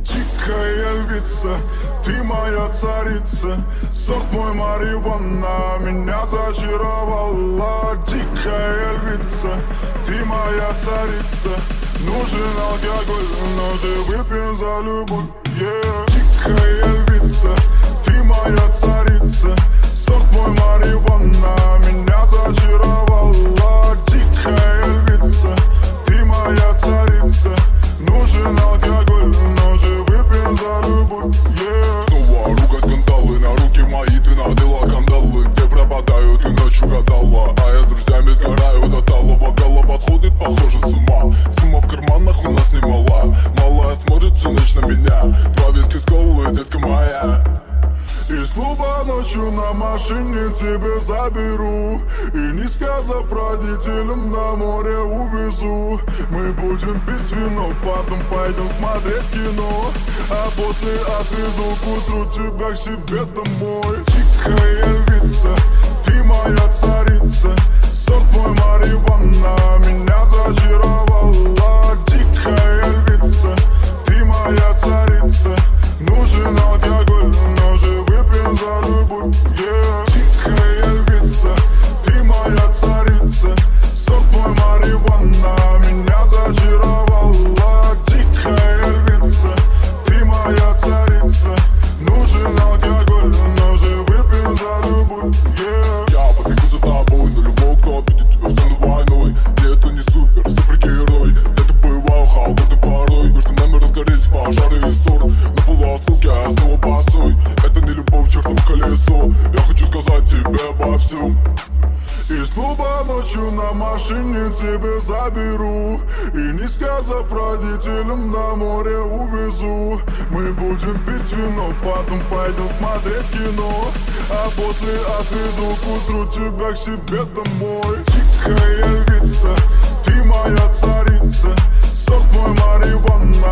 Дикая львица, ты моя царица, сорт мой марихуана меня зачаровала. Дикая львица, ты моя царица, нужен алкоголь, но же выпьем за любовь, yeah. Дикая львица, ты моя царица, сорт мой марихуана меня зачаровала. Дикая львица, ты моя царица, нужен алкоголь, но же выпьем за любовь, yeah. Снова ругать скандалы, на руки мои ты надела кандалы. Где пропадаю, ты ночью гадала, а я с друзьями сгораю до талого. Голова сходит, похоже, с ума. Сумма в карманах у нас немала. Малая смотрит всю ночь на меня. Два виски с колой, детка моя. Из клуба ночью на машине тебя заберу, и не сказав родителям, на море увезу. Мы будем пить вино, потом пойдем смотреть кино, а после отвезу к утру тебя к себе домой. Дикая львица, ты моя царица, сорт мой марихуана меня зачаровала. Дикая львица, ты моя царица, нужен алкоголь, но же выпьем за любовь, yeah. Дикая львица, ты моя царица, сорт мой марихуана меня зачаровала. Дикая львица, ты моя царица, нужен алкоголь, но же выпьем за любовь, yeah. Я побегу за тобой, на любого, кто обидит тебя в сон войной. Мне это не супер, супергерой, это боевая халка, порой между нами разгорелись пожары и ссоры. На полуосколке я снова босой, это не любовь, чертово колесо. Я хочу сказать тебе обо всем. Из клуба ночью на машине тебя заберу, и не сказав родителям, на море увезу. Мы будем пить вино, потом пойдем смотреть кино, а после отвезу к утру тебя к себе домой. Дикая львица, ты моя царица, сорт мой марихуана